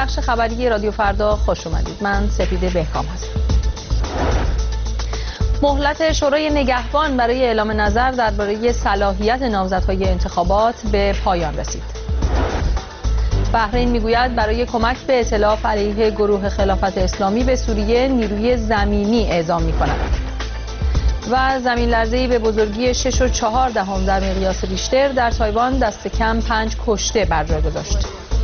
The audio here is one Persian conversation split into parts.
بخش خبری رادیو فردا خوش اومدید. من سپیده بهکام هستم. مهلت شورای نگهبان برای اعلام نظر درباره صلاحیت نامزدهای انتخابات به پایان رسید. بحرین میگوید برای کمک به ائتلاف علیه گروه خلافت اسلامی به سوریه نیروی زمینی اعزام می‌کند. و زمین لرزه‌ای به بزرگی 6.4 در مقیاس ریشتر در تایوان دست کم 5 کشته بر جای گذاشت.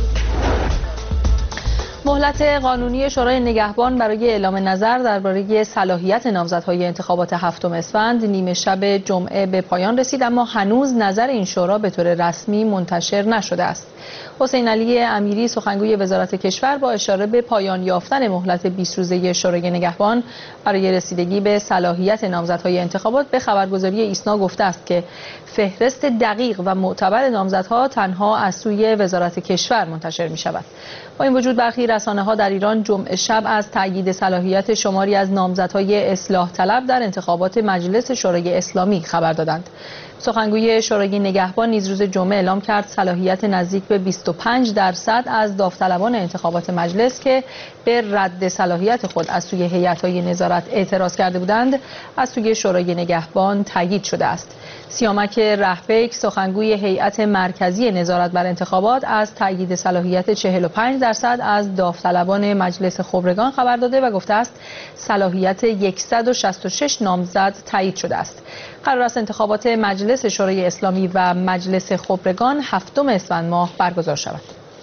مهلت قانونی شورای نگهبان برای اعلام نظر درباره صلاحیت نامزدهای انتخابات 7 اسفند نیمه شب جمعه به پایان رسید، اما هنوز نظر این شورا به طور رسمی منتشر نشده است. حسین علی امیری سخنگوی وزارت کشور با اشاره به پایان یافتن مهلت 20 روزه شورای نگهبان برای رسیدگی به صلاحیت نامزدهای انتخابات به خبرگزاری ایسنا گفته است که فهرست دقیق و معتبر نامزدها تنها از سوی وزارت کشور منتشر می شود. با این وجود برخی رسانه‌ها در ایران جمعه شب از تأیید صلاحیت شماری از نامزدهای اصلاح طلب در انتخابات مجلس شورای اسلامی خبر دادند. سخنگوی شورای نگهبان نیز روز جمعه اعلام کرد صلاحیت نزدیک به 25% از داوطلبان انتخابات مجلس که به رد صلاحیت خود از سوی هیئت‌های نظارت اعتراض کرده بودند از سوی شورای نگهبان تایید شده است. سیامک رهپیک سخنگوی هیئت مرکزی نظارت بر انتخابات از تایید صلاحیت 45% از داوطلبان مجلس خبرگان خبر داده و گفته است صلاحیت 166 نامزد تایید شده است. قرار است انتخابات مجلس شورای اسلامی و مجلس خبرگان 7 اسفند ماه برگزار شود.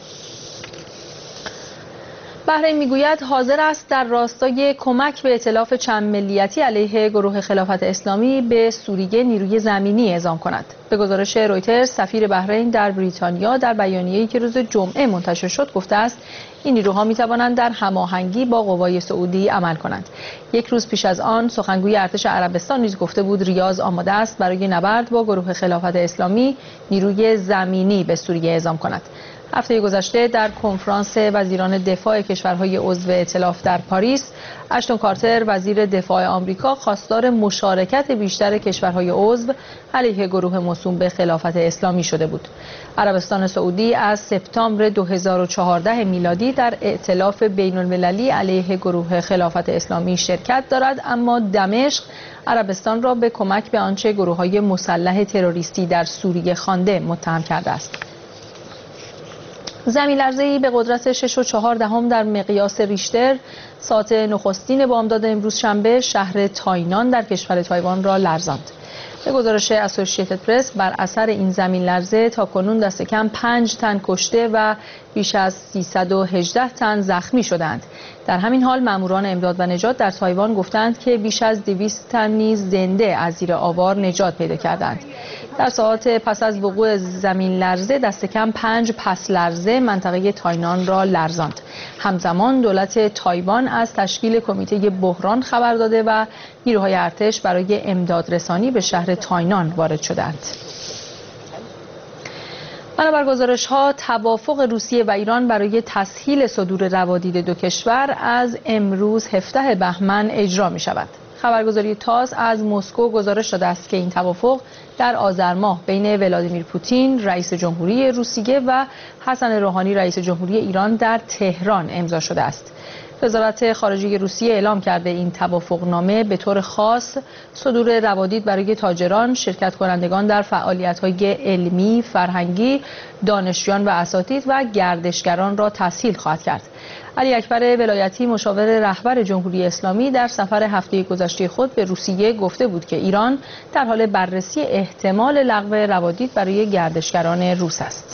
بحرین میگوید حاضر است در راستای کمک به ائتلاف چند ملیتی علیه گروه خلافت اسلامی به سوریه نیروی زمینی اعزام کند. به گزارش رویترز سفیر بحرین در بریتانیا در بیانیه‌ای که روز جمعه منتشر شد گفته است این نیروها می‌توانند در هماهنگی با قوای سعودی عمل کنند. یک روز پیش از آن سخنگوی ارتش عربستان نیز گفته بود ریاض آماده است برای نبرد با گروه خلافت اسلامی نیروی زمینی به سوریه اعزام کند. هفته گذشته در کنفرانس وزیران دفاع کشورهای عضو ائتلاف در پاریس، اشتون کارتر وزیر دفاع آمریکا خواستار مشارکت بیشتر کشورهای عضو علیه گروه موسوم به خلافت اسلامی شده بود. عربستان سعودی از سپتامبر 2014 میلادی در ائتلاف بین‌المللی علیه گروه خلافت اسلامی شرکت دارد، اما دمشق عربستان را به کمک به آنچه گروه‌های مسلح تروریستی در سوریه خوانده متهم کرده است. زمین لرزه‌ای به قدرت 6.4 در مقیاس ریشتر ساعت نخستین بامداد امروز شنبه شهر تاینان در کشور تایوان را لرزاند. به گزارش اسوسییتد پرس بر اثر این زمین لرزه تاکنون دست کم 5 تن کشته و بیش از 318 تن زخمی شدند. در همین حال ماموران امداد و نجات در تایوان گفتند که بیش از 200 تن نیز زنده از زیر آوار نجات پیدا کردند. در ساعات پس از وقوع زمین لرزه دست کم 5 پس لرزه منطقه تاینان را لرزاند. همزمان دولت تایوان از تشکیل کمیته بحران خبر داده و نیروهای ارتش برای امداد رسانی به شهر تاینان وارد شدند. بنابر گزارش‌ها توافق روسیه و ایران برای تسهیل صدور روادید دو کشور از امروز 17 بهمن اجرا می‌شود. خبرگزاری تاس از مسکو گزارش داده است که این توافق در آذر ماه بین ولادیمیر پوتین رئیس جمهوری روسیه و حسن روحانی رئیس جمهوری ایران در تهران امضا شده است. وزارت خارجه روسیه اعلام کرده این توافقنامه به طور خاص صدور روادید برای تاجران، شرکت کنندگان در فعالیت‌های علمی، فرهنگی، دانشجویان و اساتید و گردشگران را تسهیل خواهد کرد. علی اکبر ولایتی مشاور رهبر جمهوری اسلامی در سفر هفته گذشته خود به روسیه گفته بود که ایران در حال بررسی احتمال لغو روادید برای گردشگران روس است.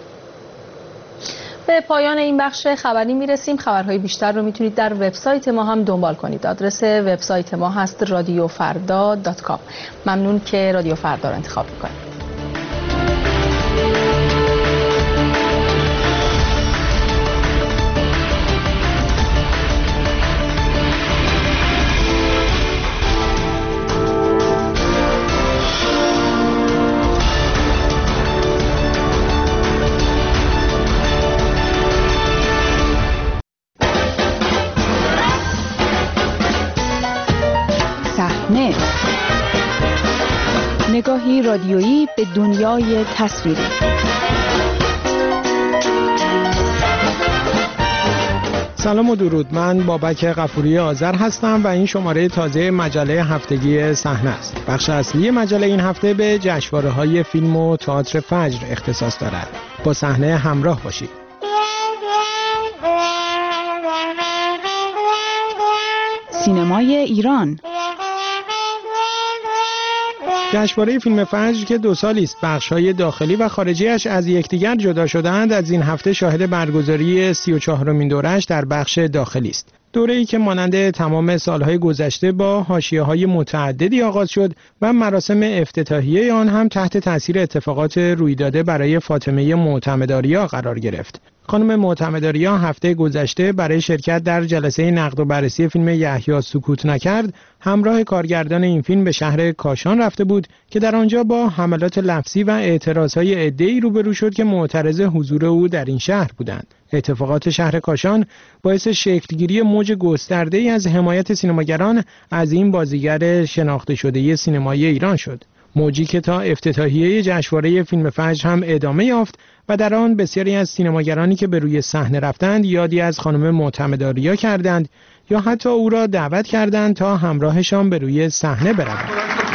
به پایان این بخش خبری میرسیم. خبرهای بیشتر رو میتونید در وبسایت ما هم دنبال کنید. آدرس وبسایت ما هست radiofarda.com. ممنون که رادیو فردا رو انتخاب میکنید. نگاهی رادیویی به دنیای تصویری. سلام و درود. من بابک غفوری آذر هستم و این شماره تازه مجله هفتگی صحنه است. بخش اصلی مجله این هفته به جشنواره‌های فیلم و تئاتر فجر اختصاص دارد. با صحنه همراه باشید. سینمای ایران. جشنواره فیلم فجر که 2 سالی است بخش‌های داخلی و خارجی‌اش از یکدیگر جدا شده‌اند، از این هفته شاهد برگزاری 34مین دوره‌اش در بخش داخلی است. دوره‌ای که مانند تمام سال‌های گذشته با حاشیه‌های متعددی آغاز شد و مراسم افتتاحیه آن هم تحت تأثیر اتفاقات رویداده برای فاطمه معتمدآریا قرار گرفت. خانم معتمدآریا هفته گذشته برای شرکت در جلسه نقد و بررسی فیلم یحیی سکوت نکرد همراه کارگردان این فیلم به شهر کاشان رفته بود که در آنجا با حملات لفظی و اعتراضهای عده‌ای روبرو شد که معترض حضور او در این شهر بودند. اتفاقات شهر کاشان باعث شکلگیری موج گسترده‌ای از حمایت سینماگران از این بازیگر شناخته شده سینمایی ایران شد. موجی که تا افتتاحیه جشنواره فیلم فجر هم ادامه یافت و در آن بسیاری از سینماگرانی که به روی صحنه رفتند یادی از خانم معتمدآریا کردند یا حتی او را دعوت کردند تا همراهشان به روی صحنه بروند.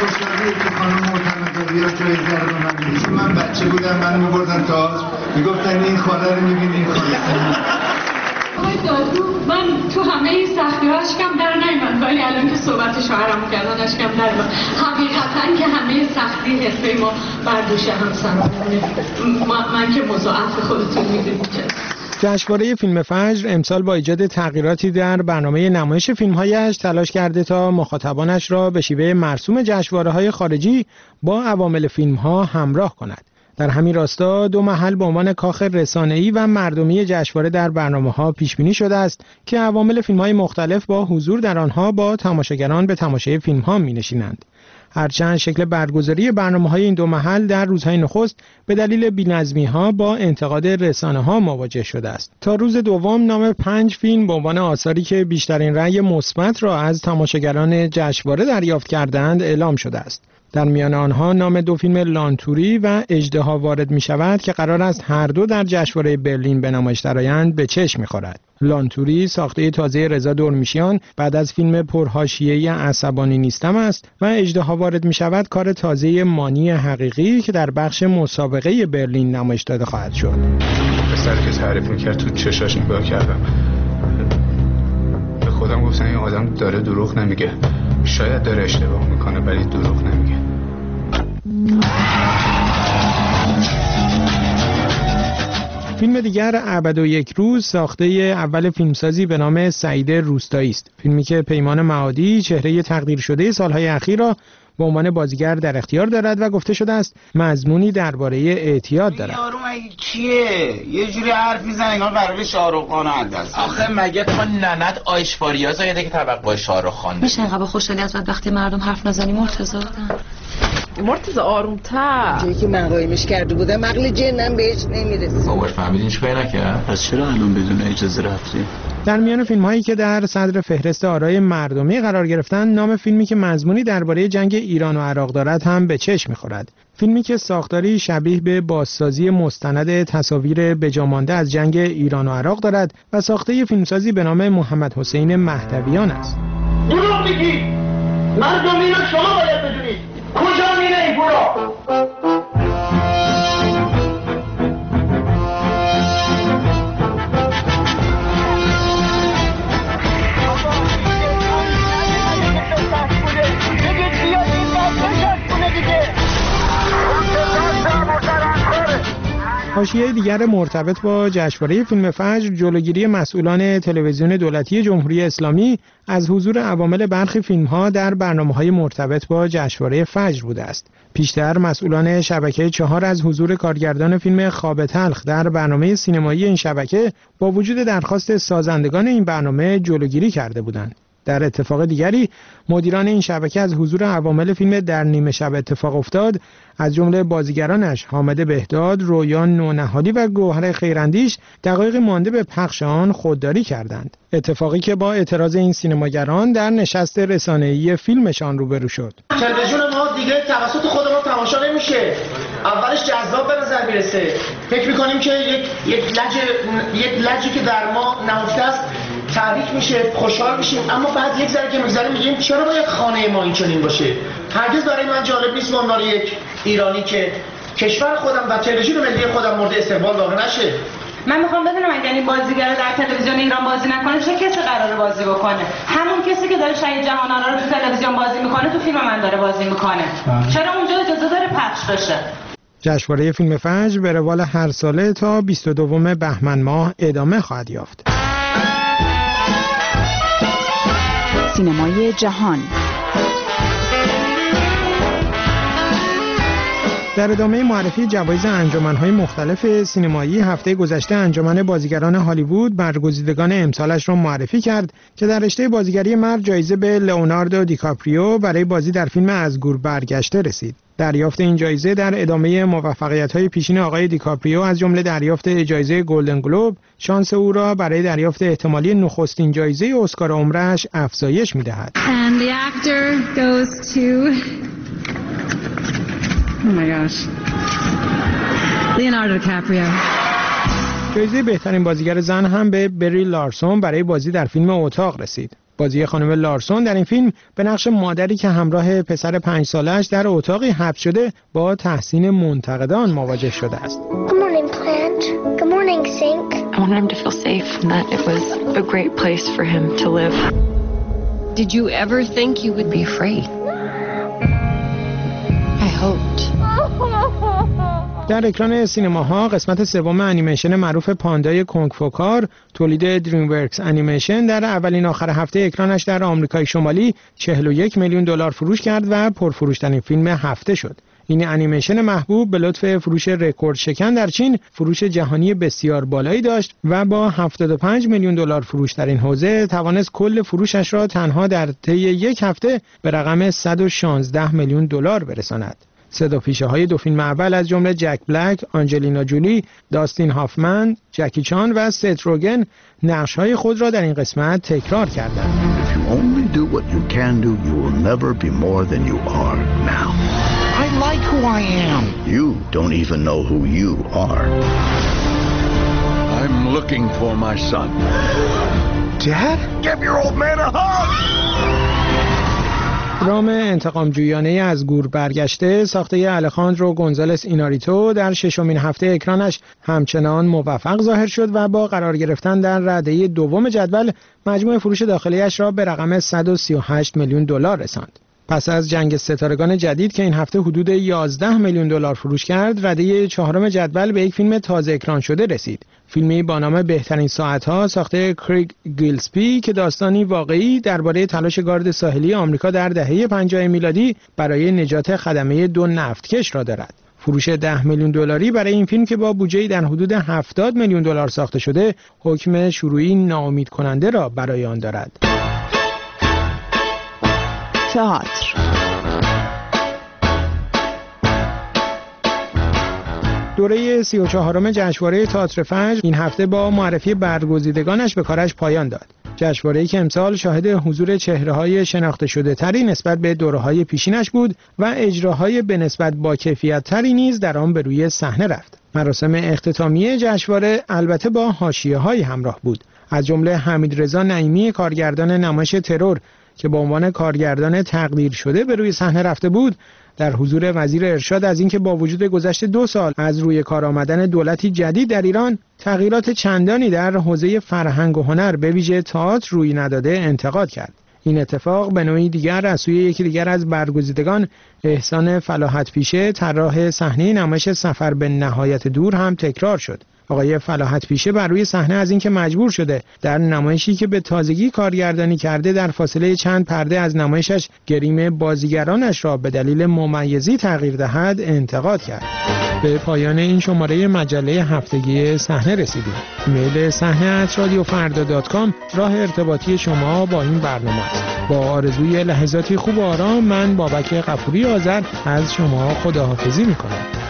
من بچه بودم من می‌بردن تا میگفتن این خانه رو می‌بینی این خانه. آقای دادو من تو همه سختی‌ها اشکم در نیامد، ولی الان که صحبت شوهرم کردن اشکم در اومد. حقیقتاً که همه سختی حرفه ما بر دوش همسرمونه. من که مضاعف خودتون می‌دونید که جشنواره فیلم فجر امسال با ایجاد تغییراتی در برنامه نمایش فیلم‌هایش تلاش کرده تا مخاطبانش را به شیوه مرسوم جشنواره‌های خارجی با عوامل فیلم‌ها همراه کند. در همین راستا 2 محل به عنوان کاخ رسانه‌ای و مردمی جشنواره در برنامه‌ها پیش بینی شده است که عوامل فیلم‌های مختلف با حضور در آنها با تماشاگران به تماشای فیلم‌ها می‌نشینند. هرچند شکل برگزاری برنامه‌های این 2 محل در روزهای نخست به دلیل بی‌نظمی‌ها با انتقاد رسانه‌ها مواجه شده است. تا روز دوم نام 5 فیلم به عنوان آثاری که بیشترین رأی مثبت را از تماشاگران جشنواره دریافت کردند اعلام شده است. در میان آنها نام 2 فیلم لانتوری و اژدها وارد می شود که قرار است هر دو در جشنواره برلین به نمایش درآیند به چشم می خورد. لانتوری ساخته تازه رضا دورمیشیان بعد از فیلم پرحاشیه‌ای عصبانی نیستم است و اژدها وارد می شود کار تازه مانی حقیقی که در بخش مسابقه برلین نمایش داده خواهد شد. پسری که تعریف می‌کرد تو چشاش نگاه کردم. به خودم گفتم این آدم داره دروغ نمیگه. شاید داره اشتباه میکنه ولی دروغ نمیگه. فیلم دیگر ابد و یک روز ساخته اول فیلمسازی به نام سعید روستایی است. فیلمی که پیمان معادی چهره تقدیر شده سالهای اخیر را به عنوان بازیگر در اختیار دارد و گفته شده است مضمونی درباره اعتیاد دارد. یارو مگه کیه؟ یه جوری حرف میزنه انگار برای شاهرخ خان انداز. آخه مگه تو ننت آیشواریا زایده که طبق شاهرخ خان میشه انقدر خوشحالی از وقتی مردم حرف نزنی مرتضی؟ مرتضی آروم‌تر. جایی که من قایمش کرده بودم عقل جنم بهش نمیرسه. باباش فهمیدین چیکار نکرد؟ پس چرا الان بدون اجازه رفتی؟ در میان فیلم‌هایی که در صدر فهرست آرای مردمی قرار گرفتن نام فیلمی که مضمونی درباره جنگ ایران و عراق دارد هم به چشم می‌خورد. فیلمی که ساختاری شبیه به بازسازی مستند تصاویر بجامانده از جنگ ایران و عراق دارد و ساخته فیلمسازی به نام محمد حسین مهدویان است. دروغ میگی. مردم ایران شما باید بدونید. کجا میره این پولو؟ حاشیه دیگر مرتبط با جشنواره فیلم فجر جلوگیری مسئولان تلویزیون دولتی جمهوری اسلامی از حضور عوامل برخی فیلم‌ها در برنامه‌های مرتبط با جشنواره فجر بوده است. پیشتر مسئولان شبکه 4 از حضور کارگردان فیلم خواب تلخ در برنامه سینمایی این شبکه با وجود درخواست سازندگان این برنامه جلوگیری کرده بودند. در اتفاق دیگری مدیران این شبکه از حضور عوامل فیلم در نیمه شب اتفاق افتاد از جمله بازیگرانش حامد بهداد، رویان نونهادی و گوهر خیراندیش دقایق مانده به پخش آن خودداری کردند. اتفاقی که با اعتراض این سینماگران در نشست رسانه‌ای فیلمشان روبرو شد. تلویزیون ما دیگه توسط خودمون تماشا نمیشه. اولش جذاب به نظر میرسه. فکر می‌کنیم که یک لجی که در ما نهفته است تحریک میشه، خوشحال میشیم، اما بعد یک ذره که میگذره میگیم چرا باید خانه ما این چنین باشه؟ هرگز برای من جالب نیست به عنوان یک ایرانی که کشور خودم و تلویزیون ملی خودم مورد استقبال واقع نشه. من میخوام بدونم اگه این بازیگر در تلویزیون ایران بازی نکنه چه کسی قراره بازی بکنه؟ همون کسی که داره شهید جهان‌آرا رو تو تلویزیون بازی میکنه تو فیلم من داره بازی میکنه. چرا اونجا اجازه داره پخش بشه؟ جشنواره فیلم فجر به روال هر ساله تا 22 بهمن ماه ادامه خواهد یافت. سینمای جهان. در ادامه معرفی جوایز انجمن‌های مختلف سینمایی، هفته گذشته انجمن بازیگران هالیوود برگزیدگان امسالش را معرفی کرد که در رشته بازیگری مرد جایزه به لئوناردو دیکاپریو برای بازی در فیلم از گور برگشته رسید. دریافت این جایزه در ادامه موفقیت‌های پیشین آقای دیکاپریو از جمله دریافت جایزه گلدن گلوب، شانس او را برای دریافت احتمالی نخستین جایزه اسکار عمرش افزایش می‌دهد. And the actor goes to Oh my gosh. Leonardo DiCaprio. جایزه بهترین بازیگر زن هم به بری لارسون برای بازی در فیلم اتاق رسید. بازی خانم لارسون در این فیلم به نقش مادری که همراه پسر 5 سالش در اتاقی حبس شده با تحسین منتقدان مواجه شده است. Good morning, plant. Good morning, sink. I wanted him to feel safe and that it was a great place for him to live. Did you ever think you would be free? I hoped. در اکران سینماها قسمت سوم انیمیشن معروف پاندای کنگ فو کار تولید دریم ورکس انیمیشن در اولین آخر هفته اکرانش در آمریکای شمالی 41 میلیون دلار فروش کرد و پرفروشترین فیلم هفته شد. این انیمیشن محبوب به لطف فروش رکورد شکن در چین فروش جهانی بسیار بالایی داشت و با 75 میلیون دلار فروش در این حوزه توانست کل فروشش را تنها در طی یک هفته به رقم 116 میلیون دلار برساند. صداپیشه‌های دو فیلم اول از جمله جک بلک، آنجلینا جولی، داستین هافمن، جکی چان و ست روگن نقش‌های خود را در این قسمت تکرار کردند. If you only do what you can do, you will never be more than you are now. I like who I am. You don't even know who you are. I'm looking for my son. Dad? Give your old man a hug! درام انتقام‌جویانه از گور برگشته ساخته الخاندرو گونزالس ایناریتو در ششمین هفته اکرانش همچنان موفق ظاهر شد و با قرار گرفتن در رده دوم جدول مجموع فروش داخلیش را به رقم 138 میلیون دلار رساند. پس از جنگ ستارگان جدید که این هفته حدود 11 میلیون دلار فروش کرد، رده چهارم جدول به یک فیلم تازه اکران شده رسید. فیلمی با نام بهترین ساعت‌ها ساخته کریگ گیلسپی که داستانی واقعی درباره تلاش گارد ساحلی آمریکا در دهه 50 میلادی برای نجات خدمه 2 نفتکش را دارد. فروش 10 میلیون دلاری برای این فیلم که با بودجه‌ای در حدود 70 میلیون دلار ساخته شده، حکم شروعی ناامید کننده را برای آن دارد. تئاتر. دوره 34م جشنواره تئاتر فجر این هفته با معرفی برگزیدگانش به کارش پایان داد. جشنواره‌ای که امسال شاهد حضور چهره‌های شناخته شده تری نسبت به دوره‌های پیشینش بود و اجراهای به نسبت با کیفیت تری نیز در آن به روی صحنه رفت. مراسم اختتامیه جشنواره البته با حاشیه‌های همراه بود، از جمله حمیدرضا نعیمی کارگردان نمایش ترور که به عنوان کارگردان تقدیر شده به روی صحنه رفته بود، در حضور وزیر ارشاد از اینکه با وجود گذشت 2 سال از روی کار آمدن دولتی جدید در ایران تغییرات چندانی در حوزه فرهنگ و هنر به ویژه تئاتر روی نداده انتقاد کرد. این اتفاق به نوعی دیگر از سوی یکی دیگر از برگزیدگان احسان فلاحت پیشه طراح صحنه نمایش سفر به نهایت دور هم تکرار شد. آقای فلاحت پیشه بر روی صحنه از اینکه مجبور شده در نمایشی که به تازگی کارگردانی کرده در فاصله چند پرده از نمایشش گریم بازیگرانش را به دلیل ممیزی تغییر دهد انتقاد کرد. به پایان این شماره مجله هفتگی صحنه رسیدیم. ایمیل صحنه@radiofarda.com راه ارتباطی شما با این برنامه است. با آرزوی لحظاتی خوب و آرام، من بابک غفوری آذر از شما خداحافظی می‌کنم.